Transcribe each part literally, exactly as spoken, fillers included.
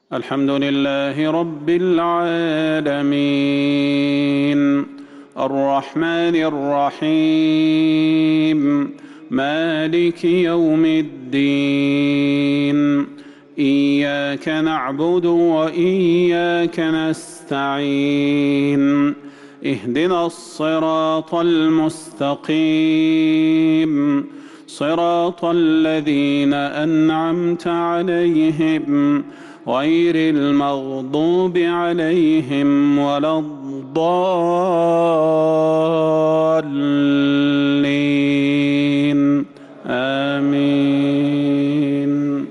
الحمد لله رب العالمين الرحمن الرحيم مالك يوم الدين إياك نعبد وإياك نستعين اهدنا الصراط المستقيم صراط الذين أنعمت عليهم غير المغضوب عليهم ولا الضالين آمين.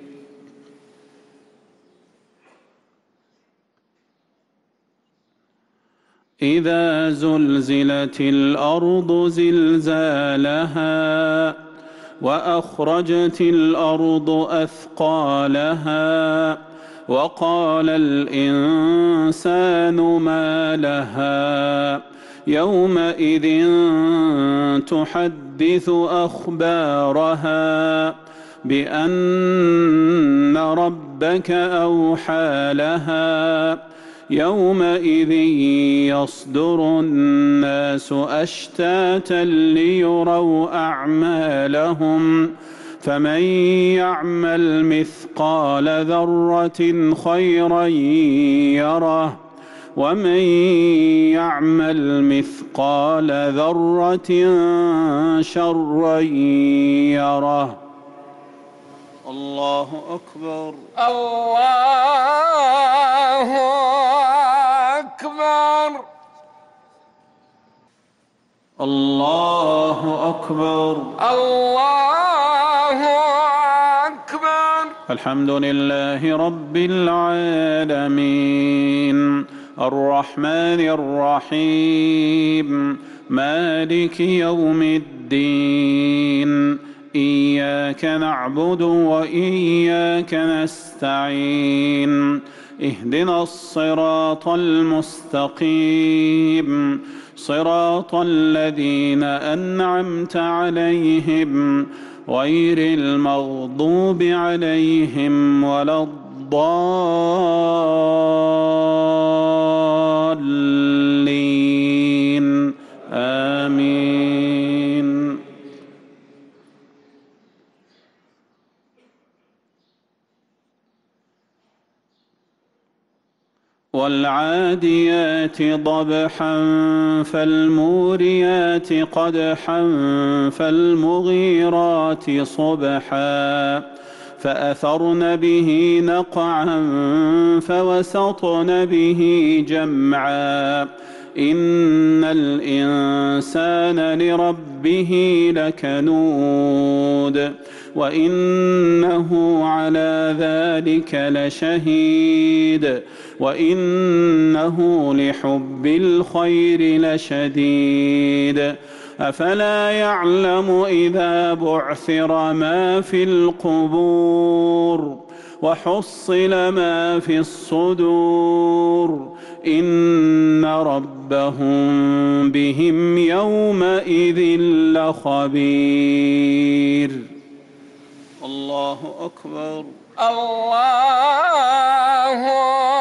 إذا زلزلت الأرض زلزالها وأخرجت الأرض أثقالها وقال الإنسان ما لها يومئذ تحدث أخبارها بأن ربك أوحى لها يومئذ يصدر الناس أشتاتا ليروا أعمالهم فمن يعمل مثقال ذرة خيرا يره ومن يعمل مثقال ذرة شرا يره. الله أكبر الله أكبر الله أكبر الله أكبر. الحمد لله رب العالمين الرحمن الرحيم مالك يوم الدين إياك نعبد وإياك نستعين اهدنا الصراط المستقيم صراط الذين أنعمت عليهم غير المغضوب عليهم ولا الضالين آمين. والعاديات ضبحا فالموريات قدحا فالمغيرات صبحا فأثرن به نقعا فوسطن به جمعا إن الإنسان لربه لكنود وإنه على ذلك لشهيد وإنه لحب الخير لشديد أفلا يعلم إذا بعثر ما في القبور وحصل ما في الصدور إن ربهم بهم يومئذ لخبير. الله أكبر الله